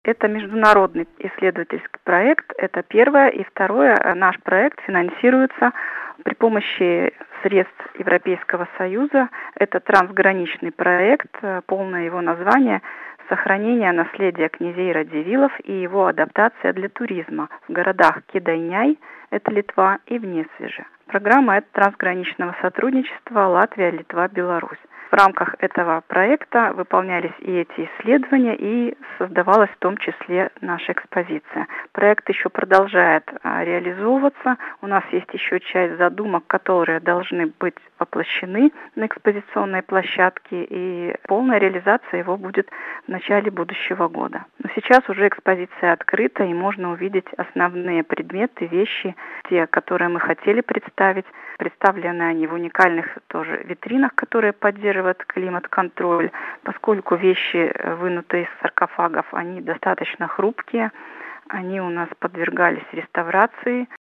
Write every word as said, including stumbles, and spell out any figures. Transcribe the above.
Это международный исследовательский проект, это первое. И второе, наш проект финансируется при помощи средств Европейского Союза. Это трансграничный проект, полное его название «Сохранение наследия князей Радзивиллов и его адаптация для туризма в городах Кедайняй, это Литва, и в Несвеже». Программа это трансграничного сотрудничества Латвия, Литва, Беларусь. В рамках этого проекта выполнялись и эти исследования, и создавалась в том числе наша экспозиция. Проект еще продолжает а, реализовываться. У нас есть еще часть задумок, которые должны быть воплощены на экспозиционной площадке, и полная реализация его будет в начале будущего года. Но сейчас уже экспозиция открыта, и можно увидеть основные предметы, вещи, те, которые мы хотели представить. Представлены они в уникальных тоже витринах, которые поддерживают климат-контроль, поскольку вещи, вынутые из саркофагов, они достаточно хрупкие, они у нас подвергались реставрации.